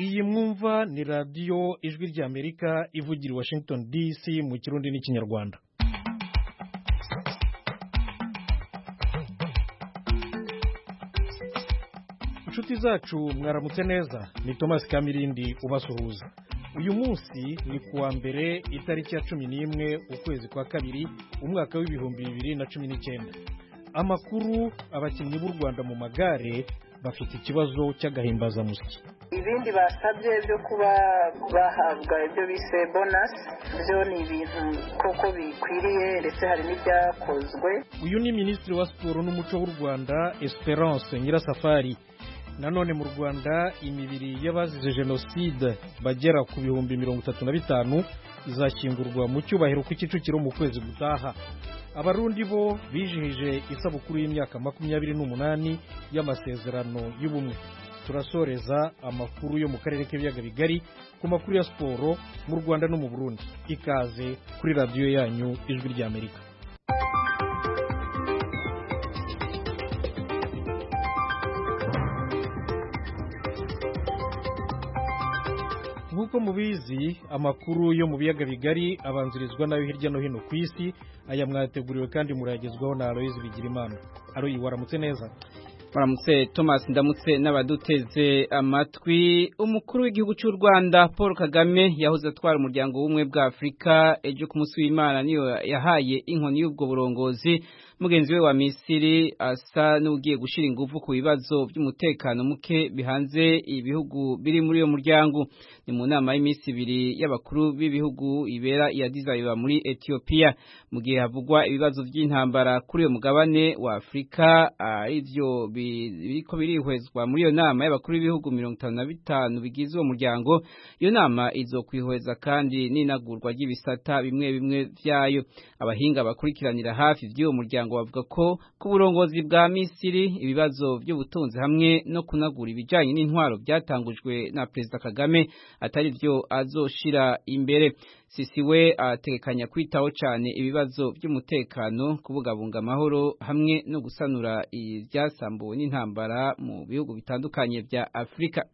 iyi mwumva ni radiyo ijwi ry'Amerika ivugira i Washington DC mu Kirundi n'Ikinyarwanda. Inshuti zacu mwaramutse neza, ni Thomas Kamirindi ubasuhuza. Uyu munsi ni kuwa mbere itariki ya 11 ukwezi kwa kabiri umwaka w'ibihumbi 2019. Amakuru abakinnyi b'u Rwanda mu magare bafite ikibazo cy'agahimbazamusyi. Ibindi basabye byo kuba bahabwa ibyo bise bonus byo ni ibintu koko bikwiriye ndetse hari n'ibyakozwe. Uyu ni Minisitiri wa Siporo n'Umuco w'u Rwanda Esperance Nyirasafari. Nanone mu Rwanda imibiri y'abazize jenoside bagera ku 35,000 izashyingurwa mu cyubahiro ku Kicukiro mu kwezi gutaha. Abarundi bo bijihije isabukuru y'imyaka 28 y'amasezerano y'ubumwe. Turasoreza amakuru yo mu karere k'ibiyaga bigari ku makuru ya siporo mu Rwanda no mu Burundi. Ikaze kuri radio yanyu ijwi ry'Amerika. Nkuko mubizi amakuru yo mu biyaga bigari abanzirizwa nayo hirya no hino ku isi, aya mwateguriwe kandi muragezwaho na Aloise Bigirimana. Aloyi, waramutse neza? Maramutse Thomas, ndamutse n'abaduteze amatwi. Umukuru w'igihugu cy'u Rwanda Paul Kagame yahoze atwara umuryango w'ubumwe bwa Afrika ejo ku munsi w'Imana niyo yahaye inkoni y'ubwo burongozi mugenzi we wa Misiri asa n'ugiye gushira ingufu ku bibazo by'umutekano muke bihanze ibihugu biri muri uyo muryango. Ni mu nama y'imisi ibiri y'abakuru b'ibihugu ibera ya Addis Ababa muri Ethiopia mu gihe havugwa ibibazo by'intambara kuri uyo mugabane wa Afrika. Ivyo biriko birihwezwa muri iyo nama y'abakuru b'ibihugu 55 bigize uwo muryango. Iyo nama izokwihweza kandi n'inagurwa ry'ibisata bimwe bimwe vyayo. Abahinga bakurikiranira hafi vy'uwo muryango bavuga ko ku burongozi bwa Misiri ibibazo by'ubutunzi hamwe no kunagura ibijanye n'intwaro byatangujwe na Perezida Kagame atari byo azoshira imbere. Sisi we ategekanya kwitaho cyane ibibazo by'umutekano, kubungabunga amahoro hamwe no gusanura ibyasambuwe n'intambara mu bihugu bitandukanye bya Afrika.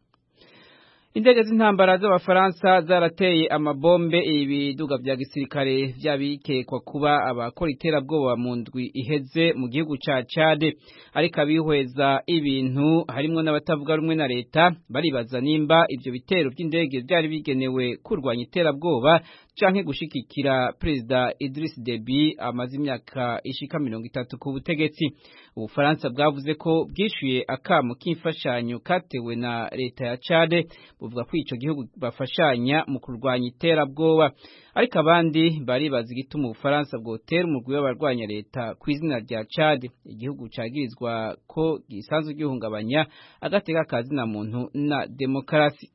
Indege z'intambara z'Abafaransa zarateye amabombe ibiduga bya gisirikare byabikekwa kuba abakora iterabwoba mu ndwi iheze mu gihugu ca Chad. Ariko abihweza ibintu harimo n'abatavuga rumwe na leta baribaza nimba ivyo bitero by'indege byari bigenewe kurwanya iterabwoba canke gushikikira Perezida Idriss Deby amaze imyaka ishika 30 ku butegetsi. Ubufaransa bwavuze ko bwishuye akamo k'imfashanyo katewe na leta ya Chad, buvuga ko ico gihugu bafashanya mu kurwanya iterabwoba. Ariko abandi baribaza igituma Ubufaransa bwotera umugwi w'abarwanya leta ku izina rya Chad, igihugu cagirizwa ko gisanzwe gihungabanya agateka kazina muntu na demokarasi.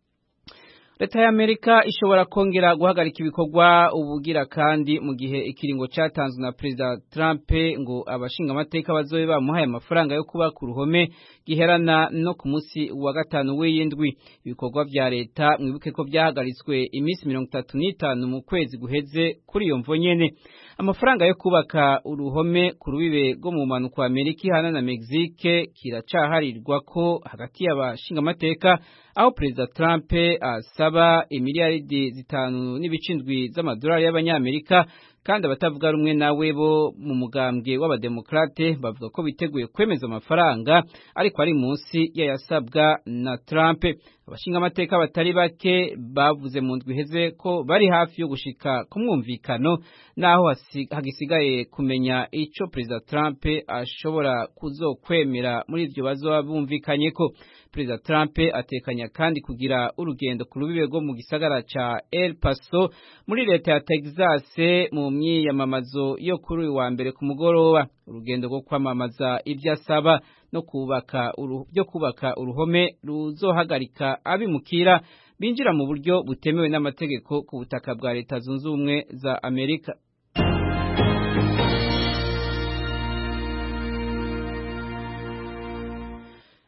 Leta ya Amerika ishobora kongera guhagarika ibikorwa ubugira kandi mu gihe ikiringo cyatanzwe na Perezida Trump ngo abashinga amateka bazobe bamuhaye amafaranga yo kuba ku ruhome giherana no ku munsi wa gatanu w'iyindwi. Ibikorwa vya leta mwibuke ko byahagaritswe iminsi 35 mu kwezi guheze kuri iyo mvo nyene. Amafaranga yo kubaka uruhome ku rubibe rwo mu manuko Amerika ihana na Mexique kiracaharirwa ko hagati y'abashinga amateka, aho Perezida Trump asaba imiliyaridi 5.7 z'amadolari y'abanyamerika, kandi abatavuga rumwe nawe bo mu mugambwe w'abademokrate bavuga ko biteguye kwemeza amafaranga ariko ari munsi yayasabwa na Trump. Abashinga amateka batari bake bavuze mu ndwi heze ko bari hafi yo gushika ku mwumvikano, naho hagisigaye kumenya ico Perezida Trump ashobora kuzokwemera muri ivyo bazoba bumvikanye ko. Perezida Trump atekanya kandi kugira urugendo ku rubibe rwo mu gisagara ca El Paso muri leta ya Texas mu myiyamamazo yo kuri uyu wa mbere ku mugoroba. Urugendo rwo kwamamaza ivyo asaba no kubaka uruhome ruzohagarika abimukira binjira mu buryo butemewe n'amategeko ku butaka bwa Leta Zunze Ubumwe za Amerika.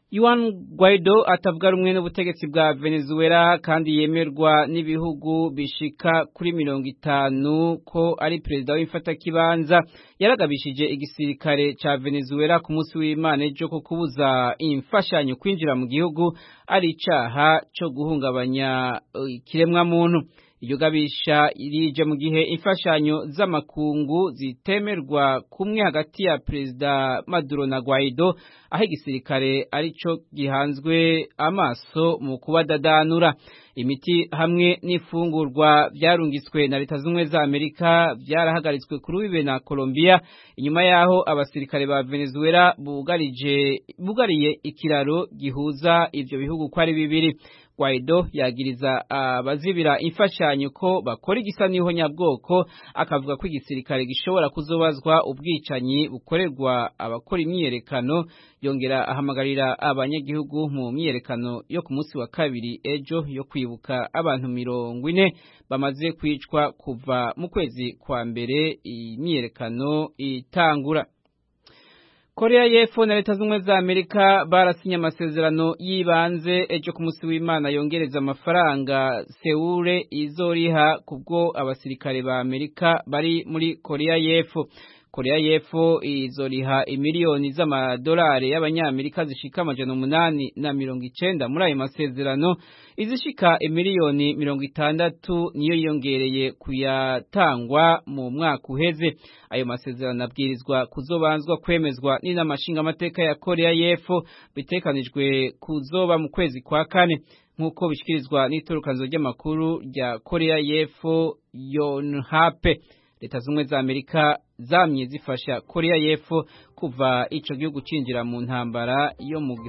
Juan Guaido atavuga rumwe n'ubutegetsi bwa Venezuela kandi yemerwa n'ibihugu bishika kuri 50 ko ari perezida w'imfatakibanza yaragabishije igisirikare ca Venezuela ku munsi w'Imana ejo ko kubuza imfashanyo kwinjira mu gihugu ari icaha cyo guhungabanya ikiremwa muntu. Iryo gabisha irije mu gihe imfashanyo z'amakungu zitemerwa kumwe hagati ya Perezida Maduro na Guaido, aho igisirikare arico gihanzwe amaso mu kubadadanura. Imiti hamwe n'ifungurwa byarungitswe na Leta Zunze za Amerika byarahagaritswe kuri ubibe na Colombia inyuma yaho abasirikare ba Venezuela bugariye ikiraro gihuza ivyo bihugu ko ari bibiri. Guaido yagiriza abazibira imfashanyo ko bakora igisa niho nyabwoko, akavuga ko igisirikare gishobora kuzobazwa ubwicanyi bukorerwa abakora imyiyerekano. Yongera ahamagarira abanyagihugu mu myiyerekano yo ku munsi wa kabiri ejo yo kwibuka abantu 40 bamaze kwicwa kuva mu kwezi kwa mbere imyiyerekano itangura. Korea y'Epfo na Leta Zunze za Amerika barasinye amasezerano yibanze ejo ku munsi w'Imana yongereza amafaranga Seoul izoriha kubwo abasirikare ba Amerika bari muri Korea y'Epfo. Korea y'Epfo izoriha imiliyoni z'amadolari y'abanyamerika zishika 890 muri ayo masezerano, izishika imiliyoni 60 niyo yongereye kuyatangwa mu mwaka uheze. Ayo masezerano abwirizwa kuzobanzwa kwemezwa n'inama nshingamateka ya Korea y'Epfo, bitekanijwe kuzoba mu kwezi kwa kane nk'uko bishikirizwa n'itorokanzo ry'amakuru rya Korea y'Epfo Yonhap. Leta Zunze za Amerika zamye zifasha Korea y'Epfo kuva ico gihugu cinjira mu ntambara yo mu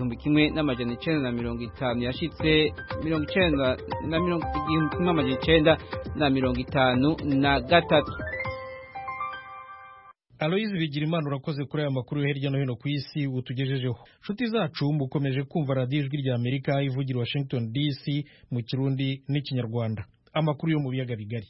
1950 yashitse 1953. Aloyizi Bigirimana urakoze kuri aya makuru hirya no hino ku isi utugejejeho. Nshuti zacu mukomeje kumva Radio Ijwi rya Amerika ivugira Washington DC mu Kirundi n'Ikinyarwanda. Amakuru yo mu biyaga bigari.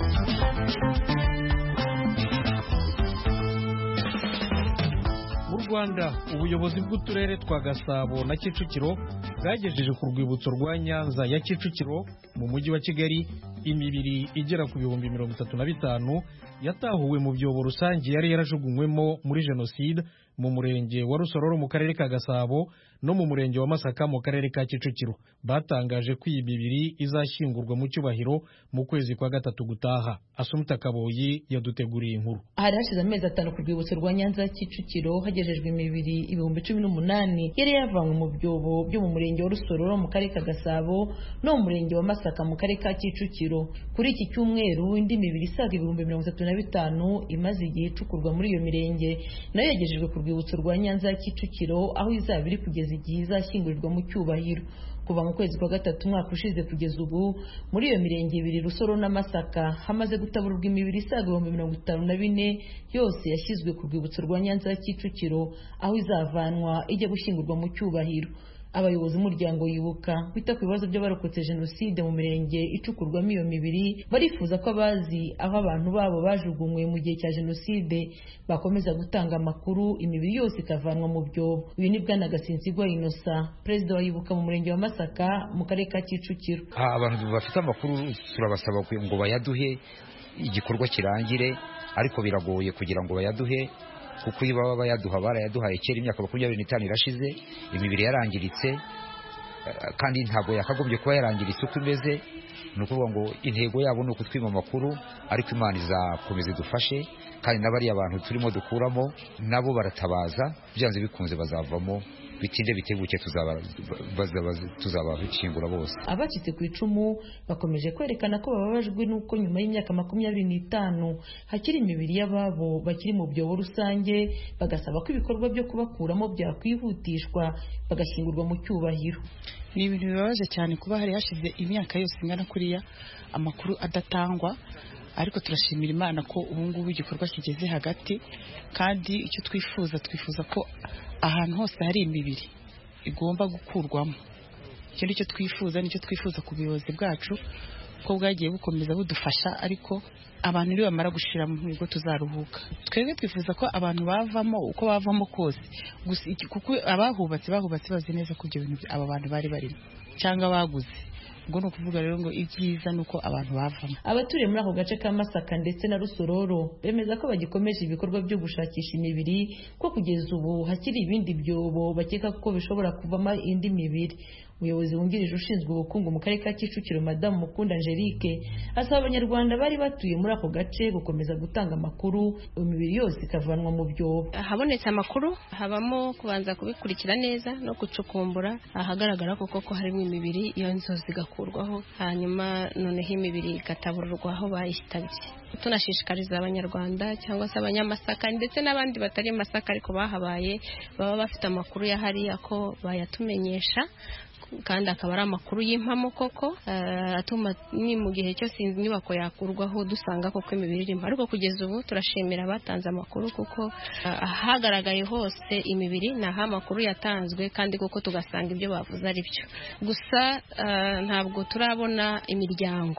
Mu Rwanda ubuyobozi bw'uturere twa Gasabo na Kicukiro bwagejeje ku rwibutso rwa Nyanza ya Kicukiro mu mujyi wa Kigali imibiri igera ku 35,000 yatahuwe mu byobo rusange yari yarajugunywemo muri jenoside mu murenge wa Rusororo mu karere ka Gasabo no mu murenge wa Masaka mu karere ka Kicukiro. Batangaje ko iyi mibiri izashyingurwa mu cyubahiro mu kwezi kwa gatatu gutaha. Asumta Kaboyi yaduteguriye inkuru. Hari hashize amezi 5 ku rwibutso rwa Nyanza ya Kicukiro hagejejwe imibiri 18,000 yari yavanywe mu byobo byo mu murenge wa Rusororo mu karere ka Gasabo no mu murenge wa Masaka mu karere ka Kicukiro. Kuri iki cyumweru indi mibiri isaga 35,000 imaze igihe icukurwa muri iyo mirenge nayo yagejejwe ku rwibutso rwa Nyanza ya Kicukiro, aho izaba iri kugeza igihe izashyingurirwa mu cyubahiro. Kuva mu kwezi kwa gatatu mwaka ushize kugeza ubu muri iyo mirenge ibiri Rusoro na Masaka hamaze gutaburwa imibiri isaga 54 yose yashyizwe ku rwibutso rwa Nyanza ya Kicukiro, aho izavanwa ijya gushyingurwa mu cyubahiro. Abayobozi umuryango yibuka kwita ku bibazo by'abarokotse jenoside mu mirenge icukurwamo iyo mibiri barifuza ko abazi aho abantu babo bajugunywe mu gihe cya jenoside bakomeza gutanga amakuru, imibiri yose ikavanwa mu byobo. Uyu ni Bwana Gasinzigwa Innocent, perezida wa Yibuka mu murenge wa Masaka mu karere ka Kicukiro. Abantu bafite amakuru turabasaba ngo bayaduhe igikorwa kirangire, ariko biragoye kugira ngo bayaduhe kuko iyo baba bayaduha barayaduhaye kera imyaka 25 irashize, imibiri yarangiritse kandi ntabwo yakagombye kuba yarangiritse uko imeze. Nukuvuga ngo intego yabo ni ukutwima amakuru, ariko Imana izakomeza idufashe kandi n'abari abantu turimo dukuramo nabo baratabaza, byanze bikunze bazavamo, bitinde bitebuke tuzabahishingura bose. Abacitse ku icumu bakomeje kwerekana ko bababajwe nuko nyuma y'imyaka 25 hakiri imibiri y'ababo bakiri mu byobo rusange, bagasaba ko ibikorwa byo kubakuramo byakwihutishwa bagashingurwa mu cyubahiro. Ni ibintu bibabaje cyane kuba hari hashize imyaka yose ingana kuriya amakuru adatangwa, ariko turashimira Imana ko ubu ngubu igikorwa kigeze hagati, kandi icyo twifuza ko ahantu hose hari imibiri igomba gukurwamo. Icyo nicyo twifuza ku buyobozi bwacu, ko bwagiye bukomeza budufasha ariko abantu nibo bamara gushira mu bigo tuzaruhuka. Twebwe twifuza ko abantu bavamo uko bavamo kose gusa kuko abahubatse bazi neza ko ibyo bintu aba bantu bari barimo cyangwa baguze. Ubwo no kuvuga rero ngo ibyiza nuko abantu bavamo. Abaturiye muri ako gace ka Masaka ndetse na Rusororo bemeza ko bagikomeje ibikorwa byo gushakisha imibiri ko kugeza ubu hakiri ibindi byobo bakeka ko bishobora kuvamo indi mibiri. Umuyobozi wungirije ushinzwe ubukungu mu karere ka Kicukiro Madame Mukunda Angelique asaba abanyarwanda bari batuye muri ako gace gukomeza gutanga amakuru imibiri yose ikavanwa mu byobo. Habonetse amakuru habamo kubanza kubikurikira neza no gucukumbura ahagaragara koko ko harimo imibiri iyo nzozi zigakurwaho hanyuma noneho imibiri igatabururwaho bayitabye. Tunashishikariza abanyarwanda cyangwa se abanyamasaka ndetse n'abandi batari Masaka ariko bahabaye baba bafite amakuru ya hariya ko bayatumenyesha kandi akaba ari amakuru y'impamo koko atuma ni mu gihe cyose inyubako yakurwaho dusanga koko imibiri irimo. Ariko kugeza ubu turashimira abatanze amakuru kuko ahagaragaye hose imibiri naho amakuru yatanzwe kandi koko tugasanga ibyo bavuze ari byo. Gusa ntabwo turabona imiryango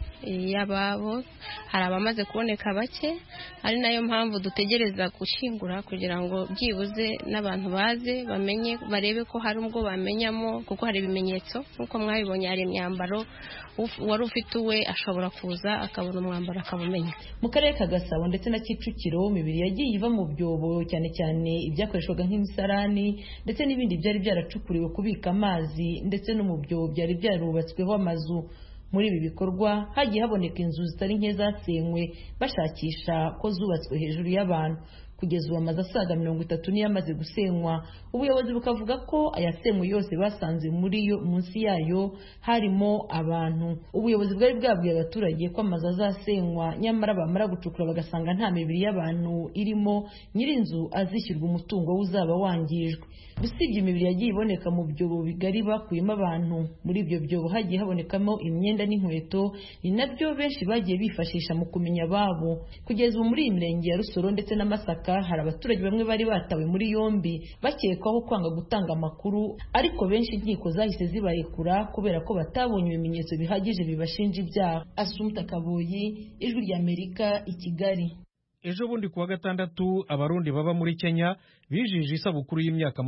y'ababo, hari abamaze kuboneka bake, ari nayo mpamvu dutegereza gushyingura kugira ngo byibuze n'abantu baze bamenye barebe ko hari ubwo bamenyamo kuko hari ibimenyetso nk'uko mwabibonye hari imyambaro wari ufite uwe ashobora kuza akabona umwambaro akabumenya. Mu karere ka Gasabo ndetse na Kicukiro imibiri yagiye iva mu byobo cyane cyane ibyakoreshwaga nk'imisarani ndetse n'ibindi byari byaracukuriwe kubika amazi ndetse no mu byobo byari byarubatsweho amazu. Muri ibi bikorwa hagiye haboneka inzu zitari nke zasenywe bashakisha ko zubatswe hejuru y'abantu. Kugeza ubu amazu asaga 30 niyo amaze gusenywa. Ubuyobozi bukavuga ko ayasenywe yose basanze muri yo munsi yayo harimo abantu. Ubuyobozi bwari bwabwiye abaturage ko amazu azasenywa nyamara bamara gucukura bagasanga nta mibiri y'abantu irimo, nyirinzu azishyurwa umutungo uzaba wangijwe. Usibye imibiri yagiye iboneka mu byobo bigari bakuyemo abantu, muri ibyo byobo hagiye habonekamo imyenda n'inkweto, ni nabyo benshi bagiye bifashisha mu kumenya ababo. Kugeza ubu muri iyi mirenge ya Rusoro ndetse na Masaka hari abaturage bamwe bari batawe muri yombi bakekwaho kwanga gutanga amakuru, ariko benshi inkiko zahise zibarekura kubera ko batabonye ibimenyetso bihagije bibashinja ibyaha. Asumta Kaboyi, Ijwi ry'Amerika, i Kigali. Ejo bundi kuwa gatandatu abarundi baba muri Kenya bijije isabukuru y'imyaka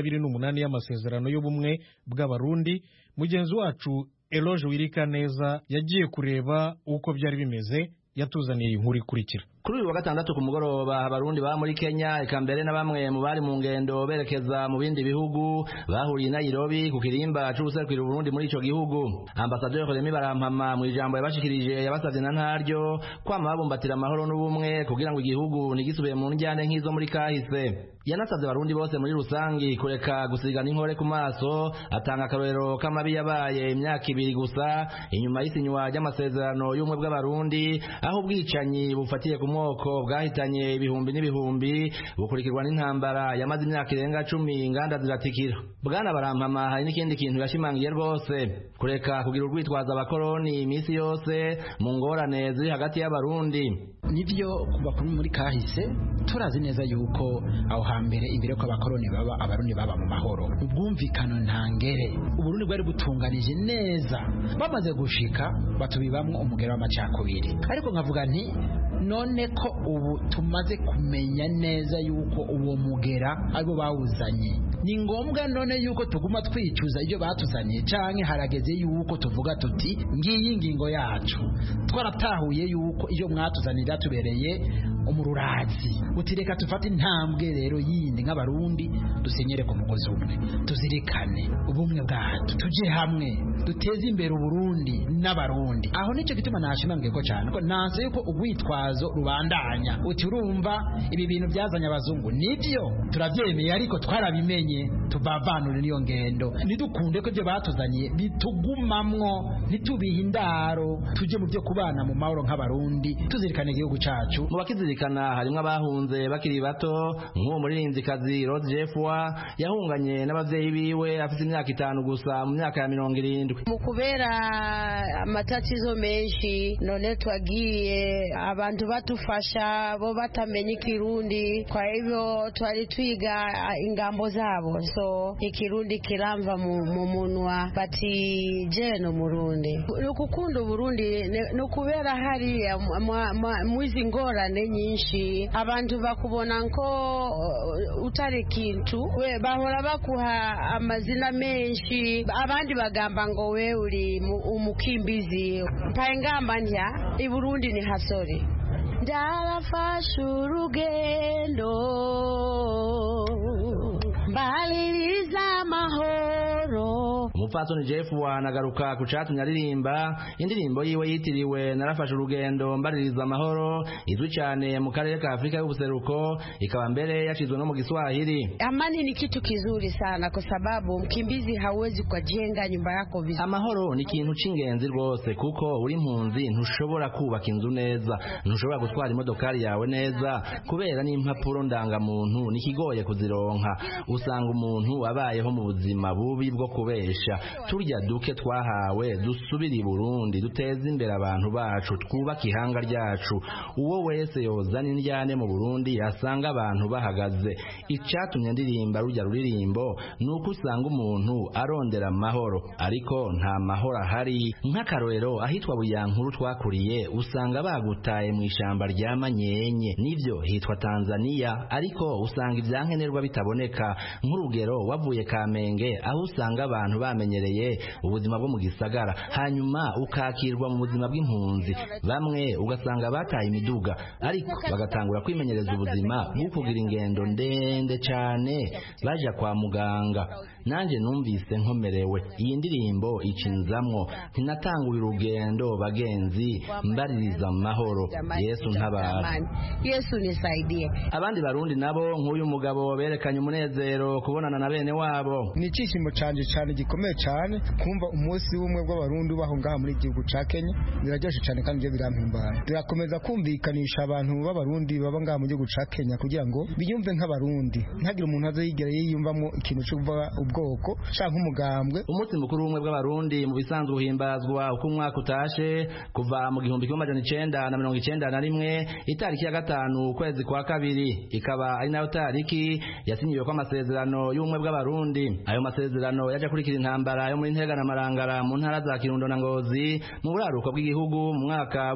28 y'amasezerano y'ubumwe bw'abarundi. Mugenzi wacu Eloge Wirikaneza yagiye kureba uko byari bimeze, yatuzaniye inkuru ikurikira. Kuri uyu wa gatandatu ku mugoroba abarundi baba muri Kenya eka mbere na bamwe mu bari mu ngendo berekeza mu bindi bihugu bahuriye i Nairobi ku kirimba c'ubuserukira Burundi muri ico gihugu. Ambassadeur Remy Barampama mu ijambo yabashikirije yabasavye na ntaryo kwama babumbatira amahoro n'ubumwe kugira ngo igihugu ntigisubire mu njyane nk'izo muri kahise. Yanasavye abarundi bose muri rusangi kureka gusigana inkore ku maso, atanga akarorero k'amabi yabaye imyaka 2 gusa inyuma y'isinywa ry'amasezerano y'ubumwe bw'abarundi, aho ubwicanyi bufatiye ku moko bwahitanye ibihumbi n'ibihumbi bukurikirwa n'intambara yamaze imyaka irenga 10 inganda ziratikira. Bwana Barampama hari n'ikindi kintu yashimangiye rwose, kureka kugira urwitwaza abakoroni imisi yose mu ngorane ziri hagati y'abarundi. Nivyo kuba muri kahise turazi neza yuko aho hambere imbere ko abakoroni baba abarundi baba mu mahoro, ubwumvikano ntangere, Uburundi bwari butunganije neza. Bamaze gushika batubibamwo umugero w'amacakubiri, ariko nkavuga nti none ko ubu tumaze kumenya neza yuko uwo mugera abo bawuzanye, ni ngombwa none yuko tuguma twicuza ibyo batuzanye canke harageze yuko tuvuga tuti ngiyi ingingo yacu twaratahuye yuko iyo mwatuzanira tubereye umururazi, utireka tufate intambwe rero yindi nk'abarundi dusenyere ku mugozi umwe, tuzirikane ubumwe bwacu, tuje hamwe duteze imbere Uburundi n'abarundi. Aho nico gituma nashimangiye ko cyane ko nanse yuko ugwitwazo rubandanya uti urumva ibi bintu byazanye abazungu, nivyo turavyemeye ariko twarabimenye tubavanure niyo ngendo, nidukunde ko ibyo batuzaniye bitugumamwo, ntitubihe indaro, tuje mu byo kubana mu mahoro nk'abarundi, tuzirikane igihugu cacu. Mu bakizirikana batumvikana harimo abahunze bakiri bato nk'uwo muririmbyikazi Rose Jeffwa yahunganye n'abavyeyi biwe afite imyaka 5 gusa mu myaka ya 70. Mu kubera amatatizo menshi none twagiye abantu batufasha bo batamenye Kirundi, kwa hivyo twari twiga ingambo zabo, so Ikirundi kiramva mu munwa bati je no Murundi. Ukukunda Burundi no kubera hari mwizi ngorane nyinshi abantu bakubona nko utari kintu we bahora bakuha amazina menshi abandi bagamba ngo we uri umukimbizi mpaye ngamba ntya I Burundi ni hasori ndarafashe urugendo mbaliriza amahoro. Umupfasoni Jeffwa anagaruka ku catumye aririmba indirimbo yiwe yitiriwe narafashe urugendo mbaririza amahoro, izwi cyane mu karere ka Afrika y'ubuseruko, ikaba mbere yashizwe no mu Kiswahili. Amani ni kitu kizuri sana kwa sababu mkimbizi hawezi kujenga nyumba yako vizuri. Amahoro ni ikintu c'ingenzi rwose kuko uri impunzi ntushobora kubaka inzu neza, ntushobora gutwara imodokari yawe neza kubera n'impapuro ndangamuntu nikigoye kuzironka. Usanga umuntu abayeho mu buzima bubi bwo kubesha. Turya duke twahawe dusubira I Burundi duteze imbere abantu bacu twubaka ihanga ryacu. Uwo wese yozana indyane mu Burundi asanga abantu bahagaze. Icatumye ndirimba rujya ruririmbo nuko usanga umuntu arondera amahoro ariko nta mahoro ahari. Nk'akarorero ahitwa Buyankuru twakuriye usanga bagutaye mu ishamba rya Manyenye, nivyo hitwa Tanzania ariko usanga ivyankenerwa bitaboneka. Nk'urugero wavuye Kamenge aho usanga abantu bamenyereye ubuzima bwo mu gisagara, hanyuma ukakirwa mu buzima bw'impunzi. Bamwe ugasanga bataye imiduga ariko bagatangura kwimenyereza ubuzima bwo kugira ingendo ndende cyane baja kwa muganga. Nanje numvise nkomerewe, iyi ndirimbo icinzamwo ntinatangura urugendo bagenzi mbaririza amahoro, Yesu ntabara, Yesu nisaidie. Abandi barundi nabo nk'uyu mugabo berekanye umunezero kubonana na bene wabo. Ni cishimo canje cyane gikomeye cyane kumva umunsi w'umwe bw'abarundi baho ngaha muri igihugu ca Kenya, biraryoshe cyane kandi byo birampimbara. Turakomeza kumvikanisha abantu b'abarundi baba ngaha mu gihugu ca Kenya kugira ngo biyumve nk'abarundi, ntagire umuntu azayigera yiyumvamo ikintu cyo kuva ubwoko canke umugambwe. Umunsi mukuru w'umwe bw'abarundi mu bisanzwe uhimbazwa uko umwaka utashe kuva mu 1991 itariki ya 5 ukwezi kwa kabiri, ikaba ari nayo tariki yasinyiwe kwa amasezerano y'ubumwe bw'abarundi. Ayo masezerano yaje kurikira intambara yo muri Ntega na Marangara mu ntara za Kirundo na Ngozi mu buraruko bw'igihugu mu mwaka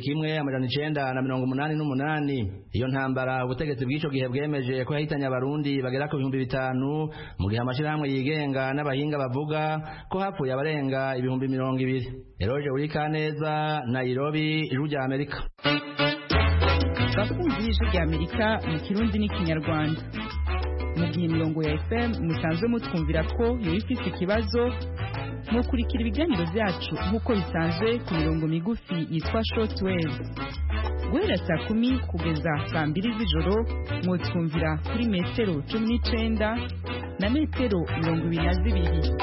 w'1988. Iyo ntambara ubutegetsi bw'ico gihe bwemeje ko yahitanye abarundi bagera ku 5,000 mu gihe amashirahamwe yigenga n'abahinga bavuga ko hapfuye abarenga 20,000. Eroje Urikaneza, Nairobi, Ijwi rya Amerika. Bakunzi y'Ijwi rya Amerika mu Kirundi n'Ikinyarwanda. Mu gihe imirongo ya FM musanzwe mutwumvira ko yo ifite ikibazo, mukurikira ibiganiro byacu nk'uko bisanzwe ku mirongo migufi yitwa shortwave. Guhera saa 10 kugeza saa 2 z'ijoro mwotwumvira kuri metero 19 na metero 22.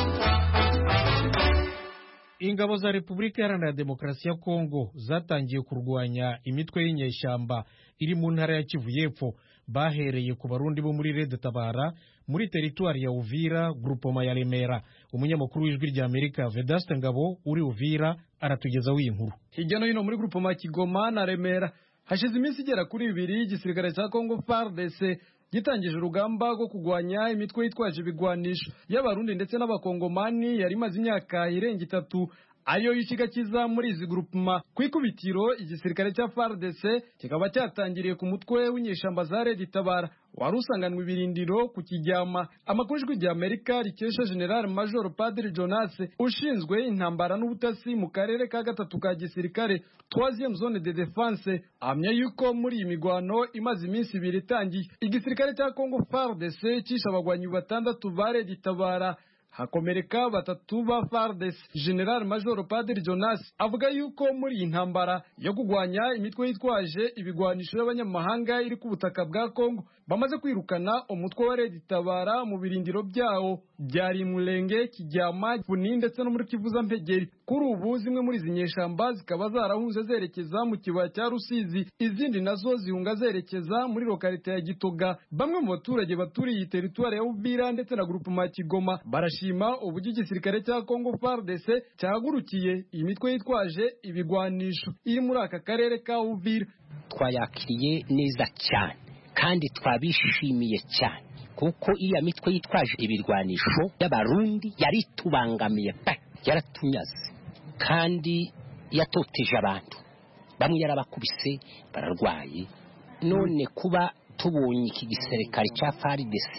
Ingabo za Repubulika Iharanira Demokarasi ya Kongo zatangiye kurwanya imitwe y'inyeshyamba iri mu ntara ya Kivu y'Epfo, bahereye ku barundi bo muri Red Tabara muri teritwari ya Uvira, groupement ya Remera. Umunyamakuru w'Ijwi rya Amerika Vedaste Ngabo uri Uvira aratugezaho iyi nkuru. Hirya no hino muri groupement Kigoma na Remera hashize iminsi igera kuri 2 igisirikare cya Kongo FARDC gitangije urugamba rwo kugwanya imitwe yitwaje ibigwanisho y'abarundi ndetse n'abakongomani yari maze imyaka irenga 3 ayo yishigakiza muri izi groupement. Kwikubitiro igisirikare cya FARDC kikaba cyatangiriye ku mutwe w'inyeshamba za Red Tabara wari usanganwe ibirindiro ku Kijyama. Amakuru y'Ijwi rya Amerika rikesha General Major Padiri Jonas ushinzwe intambara n'ubutasi mu karere ka 3 ka gisirikare 3e zone de défense, amya yuko muri iyi migwano imaze iminsi 2 itangiye igisirikare cya Congo FARDC cisha abagwanyi 6 ba Red Tabara, hakomereka 3 ba FARDC. General Major Padiri Jonas avuga yuko muri iyi ntambara yo kugwanya imitwe yitwaje ibigwanisho y'abanyamahanga iri ku butaka bwa Kongo bamaze kwirukana umutwe wa Red Tabara mu birindiro byawo byari Murenge, Kijyama, Puni ndetse no muri Kivuza Mpegeri. Kuri ubu zimwe muri izi nyeshamba zikaba zarahunze zerekeza mu kibaya cya Rusizi, izindi nazo zihunga zerekeza muri lokalite ya Gitoga. Bamwe mu baturage baturiye iyi teritwari ya Uvira ndetse na groupement Kigoma barashima uburyo igisirikare cya Congo FARDC cyahagurukiye iyi mitwe yitwaje ibigwanisho iri muri aka karere ka Uvira. Twayakiriye neza cyane kandi twabishimiye cyane kuko iya mitwe yitwaje ibirwanisho y'abarundi yari tubangamiye yaratunyaze kandi yatoteje abantu, bamwe yarabakubise bararwaye. None kuba tubonye iki gisirikare cya FARDC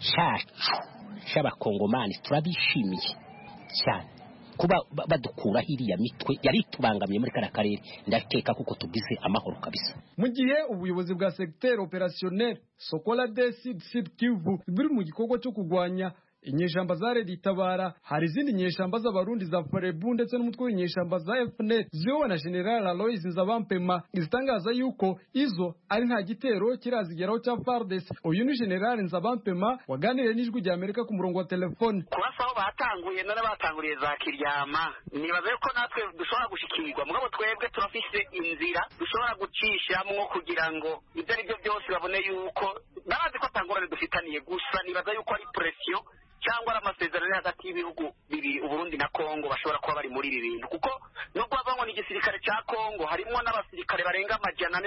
cyacu cy'abakongomani turabishimiye cyane kuba badukura hiriya mitwe yari tubangamiye muri kara karere. Ndakeka kuko tugize amahoro kabisa. Mu gihe ubuyobozi bwa secteur opérationnel Sokola de Sud Kivu buri mu gikorwa cyo kugwanya inyeshamba za Red Tabara, hari izindi nyeshamba z'abarundi za Forebu ndetse n'umutwe w'inyeshamba za FNL ziyobowe na General Aloys Nzabampema zitangaza yuko izo ari nta gitero kirazigeraho cya FARDC. Uyu ni General Nzabampema waganiriye n'ijwi rya Amerika ku murongo wa telefone. Kubasaho batanguye none batanguriye za Kiryama, nibaze ko natwe dushobora gushikirwa, mugabo twebwe turafise inzira dushobora gucishamwo kugira ngo ibyo ari byo byose babone yuko nabazi ko atangorane dufitaniye, gusa nibaza yuko ari pression cyangwa amasezerano hagati y'ibihugu bibiri, Uburundi na Kongo, bashobora kuba bari muri ibi bintu, kuko nubwo bavanywe n'igisirikare cya Kongo harimo n'abasirikare barenga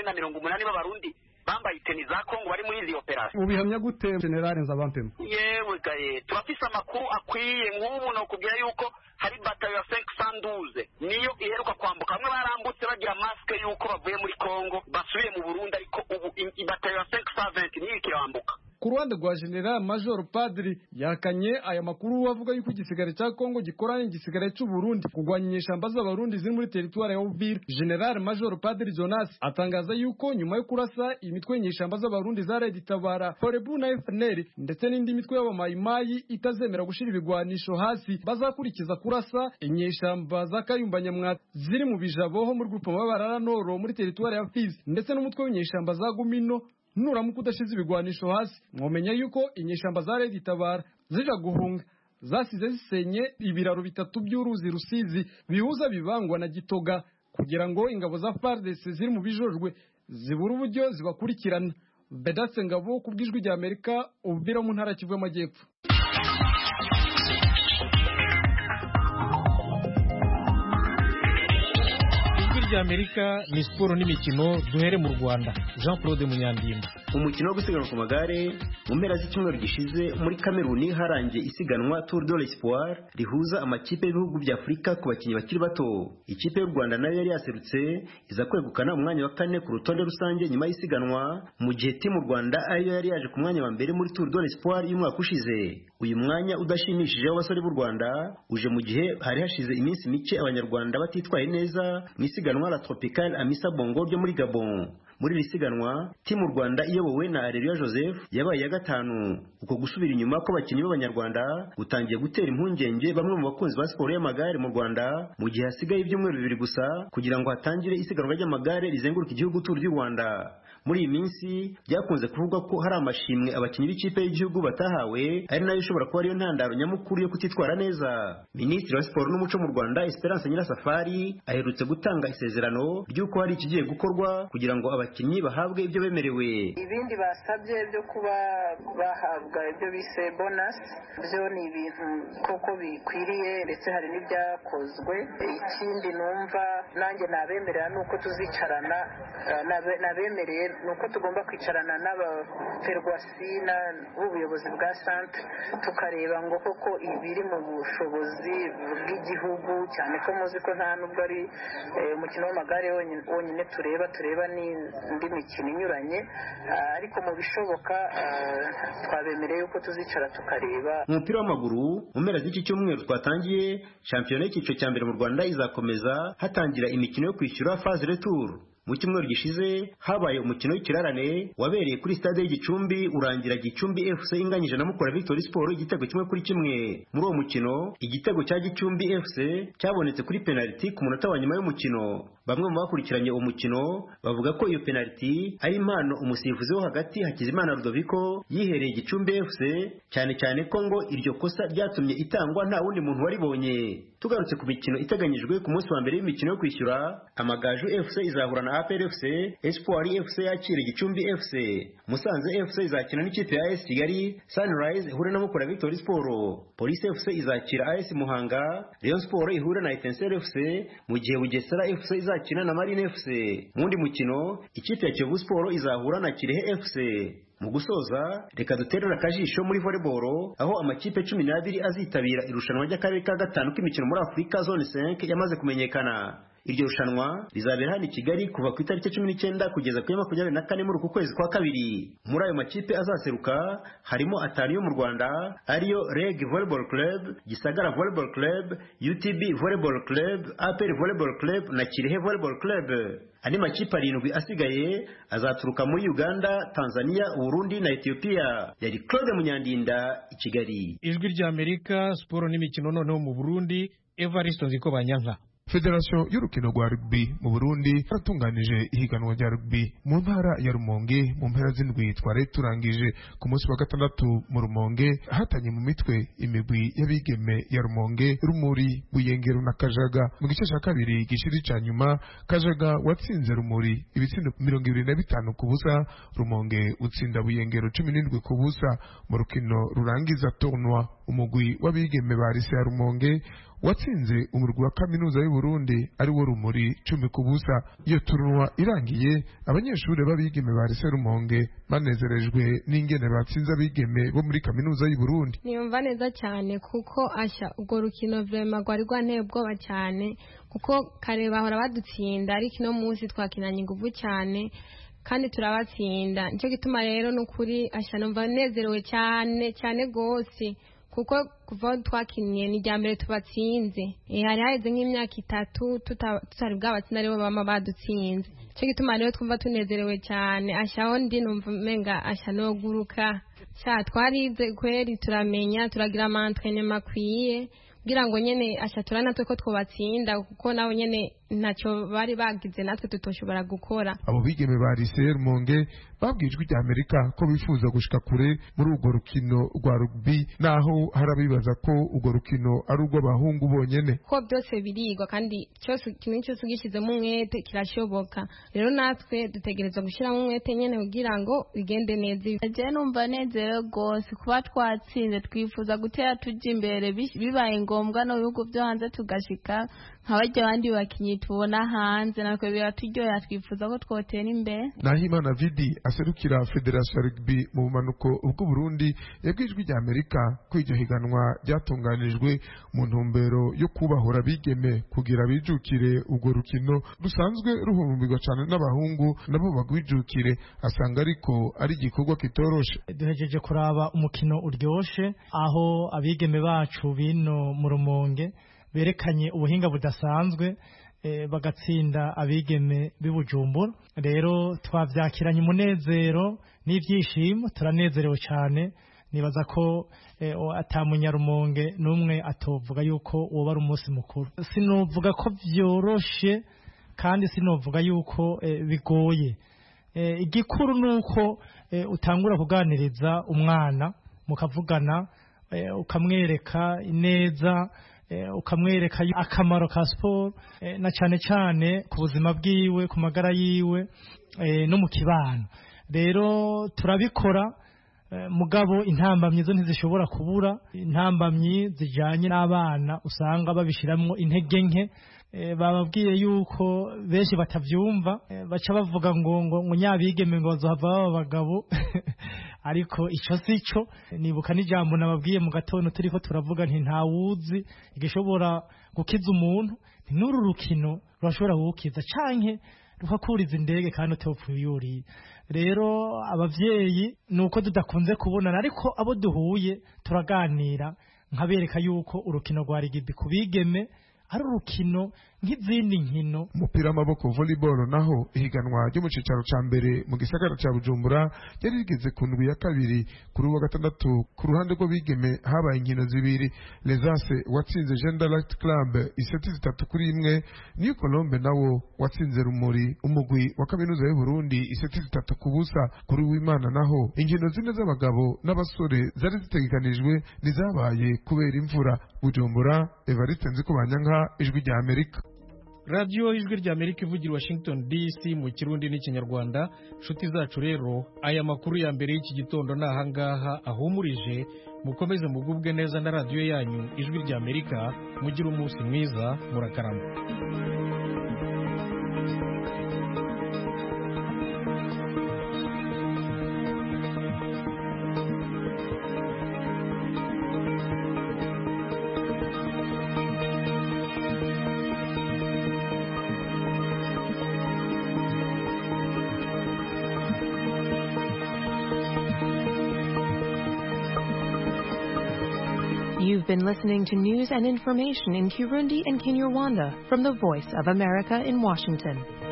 480 b'abarundi bambaye iteni za Kongo bari muri izi operation. Ubihamya gute General Nzabampema? Yewe gaye turafise amakuru akwiye, nk'ubu no kubwira yuko hari batayo ya 512 niyo iheruka kwambuka, bamwe barambutse bagira maske yuko bavuye muri Kongo basubiye mu Burundi, ariko ubu batayo ya 520 niyo ikirambuka. Ku ruhande rwa General Major Padri yakanye aya makuru avuga yuko igisirikare cya Kongo gikoranye igisirikare cy'u Burundi kugwanya inyeshamba z'abarundi ziri muri teritwari ya Uvira. General Major Padri Jonas atangaza yuko nyuma yo kurasa imitwe y'inyeshamba z'abarundi za Red Tabara, Forebu na FNL ndetse n'indi mitwe y'abamayimayi itazemera gushira ibigwanisho hasi, bazakurikiza kurasa inyeshamba za Kayumba Nyamwata ziri mu Bijaboho muri groupement Barara Noro muri teritwari ya Fizi ndetse n'umutwe w'inyeshamba za Gumino. Nuramuka udashize ibigwanisho hasi, mwomenya yuko inyeshamba za Red Tabara zija guhunga zasize zisenye ibiraro bitatu by'uruzi Rusizi bihuza Bibangwa na Gitoga kugira ngo ingabo za FARDC ziri mu bijojwe zibura uburyo zibakurikirana. Bedatse Ngabo ku bw'ijwi rya Amerika, Uvira mu ntara Kivu y'Amajyepfo. Amerika ni siporo n'imikino. Duhere mu Rwanda. Jean Claude Munyandinda. Umukino wo gusiganwa ku magare mu mpera z'icyumweru gishize muri Kameruni harangiye isiganwa Tour de l'Espoir rihuza amakipe y'ibihugu bya Afurika ku bakinnyi bakiri bato. Ikipe y'u Rwanda nayo yari yaserutse iza kwegukana umwanya wa 4 ku rutonde rusange nyuma y'isiganwa, mu gihe Team Rwanda ariyo yari yaje ku mwanya wa mbere muri Tour de l'Espoir y'umwaka ushize. Uyu mwanya udashimishije w'abasore b'u Rwanda uje mu gihe hari hashize iminsi mike abanyarwanda batitwaye neza mu isiganwa la Tropical Amissa Bongo ryo muri Gabon. Muri iri siganwa Team Rwanda iyobowe na Areruya Joseph yabaye ya gatanu. Uko gusubira inyuma ko bakinnyi b'abanyarwanda gutangiye gutera impungenge bamwe mu bakunzi ba siporo y'amagare mu Rwanda, mu gihe hasigaye ibyumweru 2 gusa kugira ngo hatangire isiganwa ry'amagare rizenguruka igihugu Tour du Rwanda. Muri iyi minsi byakunze kuvugwa ko hari amashimwe abakinnyi b'ikipe y'igihugu batahawe, ari nayo ishobora kuba ariyo ntandaro nyamukuru yo kutitwara neza. Minisitiri wa Siporo n'Umuco mu Rwanda Esperance Nyirasafari aherutse gutanga isezerano ry'uko hari ikigiye gukorwa kugira ngo abakinnyi bahabwe ibyo bemerewe. Ibindi basabye byo kuba bahabwa ibyo bise bonus byo ni ibintu koko bikwiriye ndetse hari n'ibyakozwe. Ikindi numva nanjye nabemerera nuko tuzicarana, nabemereye nuko tugomba kwicarana n'abaferwasi n'ubuyobozi bwa centre tukareba ngo koko ibiri mu bushobozi bw'igihugu, cyane ko muzi ko nta nubwo ari umukino w'amagare wonyine tureba n'indi mikino inyuranye, ariko mu bishoboka twabemereye yuko tuzicara tukareba. Umupira w'amaguru mu mpera z'iki cyumweru twatangiye shampiyona y'icyiciro cya mbere mu Rwanda izakomeza hatangira imikino yo kwishyura phase retour. mu cyumweru gishize habaye umukino w'ikirarane wabereye kuri stade y'Igicumbi urangira Gicumbi FC inganyije na Mukura Victory Sport igitego 1-1. Muri uwo mukino igitego cya Gicumbi FC cyabonetse kuri penalty ku munota wa nyuma y'umukino. Bamwe mu bakurikiranye uwo mukino bavuga ko iyo penalty ari impano umusifuzi wo hagati Hakizimana Rudoviko yihereye Gicumbi FC, cyane cyane ko ngo iryo kosa ryatumye itangwa nta wundi muntu waribonye. Tugarutse ku mikino iteganyijwe ku munsi wa mbere y'imikino yo kwishyura, Amagaju FC izahura na APR FC, Espoir FC yakire Gicumbi FC, Musanze FC izakina n'ikipe ya AS Kigali, Sunrise ihure na Mukura Victory Sport, Police FC izakira AS Muhanga, Rayon Sport ihure na Etincelle FC, mu gihe Bugesera FC izakina na Marine FC. Mundi mukino ikipe ya Kiyovu Sport izahura na Kirehe FC. Mu gusoza reka duterera akajisho muri volleyball aho amakipe 12 azitabira irushanwa ry'akarere ka gatanu k'imikino muri Afrika Zone 5 yamaze kumenyekana. Iryo rushanwa rizabera hano i Kigali kuva ku itariki 19 kugeza ku 24 muri uku kwezi kwa kabiri. Muri ayo makipe azaseruka harimo 5 yo mu Rwanda ariyo Reg Volleyball Club, Gisagara Volleyball Club, UTB Volleyball Club, APR Volleyball Club na Kirehe Volleyball Club. Andi makipe 7 asigaye azaturuka muri Uganda, Tanzania, Burundi na Ethiopia. Yari Claude Munyandinda i Kigali. Ijwi rya Amerika siporo n'imikino noneho mu Burundi, Evariste Nzikobanyanka. Federation y'urukino rwa rugby mu Burundi yaratunganije ihiganwa rya rugby mu ntara ya Rumonge mu mpera z'indwi twari turangije ku munsi wa gatandatu mu Rumonge, hatanye mu mitwe imigwi y'abigeme ya Rumonge, Rumuri, Buyengero na Kajaga. Mu gice cya kabiri gishiri ca nyuma Kajaga watsinze Rumuri ibitsindo 25 ku busa, Rumonge utsinda Buyengero 17 ku busa. Mu rukino rurangiza tournoi umugwi w'abigeme ba Lycée ya Rumonge watsinze umurwi wa kaminuza y'u Burundi ari wo Rumuri 10 ku busa. Iyo tournoi irangiye abanyeshuri b'abigeme ba Lycée Rumonge banezerejwe n'ingene batsinze abigeme bo muri kaminuza y'u Burundi. Niyumva neza cyane kuko asha ubwo rukino vraiment rwari rwanteye ubwoba cyane kuko kare bahora badutsinda ariko ino munsi twakinanye ingufu cyane kandi turabatsinda. Nicyo gituma rero n'ukuri asha numva nezerewe cyane gose kuko kuva twakiniye ni rya mbere tubatsinze. Hari haheze nk'imyaka 3 tutari bwabatsinda aribo bama badutsinze. Nicyo gituma rero twumva tunezerewe cyane. Ashaho ndi numva menga asha no guruka twarize kweri, turamenya turagira amantwene makwiye kugira ngo nyene asha turanatwe ko twobatsinda kuko nawe nyene ntacyo bari bagize natwe tutoshobora gukora. Abo bigeme ba Lycée Rumonge babwijwe rya Amerika ko bifuza gushika kure muri urwo rukino rwa rugby, naho harabibaza ko urwo rukino ari urwo bahungu bonyene. Ko byose birigwa kandi cyose kinini cyose ugishizemo umwete kirashoboka. Rero natwe dutegerezwa gushiramo umwete nyene kugira ngo bigende neza. Je numva nezerewe gose kuba twatsinze, twifuza gutera tujya imbere bibaye ngombwa no bihugu byo hanze tugashika nk'abajya abandi bakinyi tubona hanze, natwe biraturyohera, twifuza ko twotera imbere. Nahimana Vidi aserukira Federation Rugby mu bumanuko bw'u Burundi yabwijwe rya Amerika ko iryo higanwa ryatunganijwe mu ntumbero yo kubahora bigeme kugira bijukire urwo rukino rusanzwe ruhurumbirwa cyane n'abahungu nabo bagwijukire. Asanga ariko ari igikorwa kitoroshe. Duhejeje kuraba umukino uryoshe aho abigeme bacu bino mu Rumonge berekanye ubuhinga budasanzwe bagatsinda abigeme b'Ibujumbura. Rero twavyakiranye umunezero n'ivyishimo, turanezerewe cyane. Nibaza ko atamunyarumonge numwe atovuga yuko woba ari umunsi mukuru. Sinovuga ko vyoroshe kandi sinovuga yuko bigoye. Igikuru nuko utangura kuganiriza umwana mukavugana, ukamwereka ineza, ukamwereka akamaro ka sport na cyane cyane ku buzima bwiwe, ku magara yiwe no mu kibano. Rero turabikora mugabo intambamyi zo ntizishobora kubura. Intambamyi zijanye n'abana usanga babishiramwo intege nke, bababwiye yuko benshi batavyumva, baca bavuga ngo nyabigeme ngo bazohava abagabo ariko ico sico. Nibuka n'ijambo nababwiye mu gatondo turiko turavuga nti ntawuzi igishobora gukiza umuntu, n'uru rukino rurashobora gukiza canke rukakuriza indege kandi utopfuyuriye. Rero abavyeyi nuko tudakunze kubonana, ariko abo duhuye turaganira nkabereka yuko urukino rwa rugby kubigeme ari urukino nk'izindi nkino. Umupira w'amaboko volleyball naho ihiganwa ryo mu cicaro ca mbere mu gisagara ca Bujumbura yari rigeze ku ndwi ya kabiri kuri wa gatandatu. Ku ruhande rwo bigeme habaye inkino zibiri. Lesance watsinze Gender Light Club iseti 3-1, New Colombe nawo watsinze Rumuri umugwi wa kaminuza y'u Burundi iseti 3-0. Kuri w'Imana naho inkino zine z'abagabo n'abasore zari zitegekanijwe nizabaye kubera imvura. Bujumbura, Evariste Nzikubanyanka, Ijwi rya Amerika. Radio Ijwi rya Amerika ivugira Washington DC mu Kirundi n'Ikinyarwanda. Nshuti zacu rero, aya makuru ya mbere y'iki gitondo nahangaha ahumurije. Mukomeze mugubwe neza na radio yanyu Ijwi rya Amerika. Mugira umunsi mwiza, murakarama. You've been listening to news and information in Kirundi and Kinyarwanda from the Voice of America in Washington.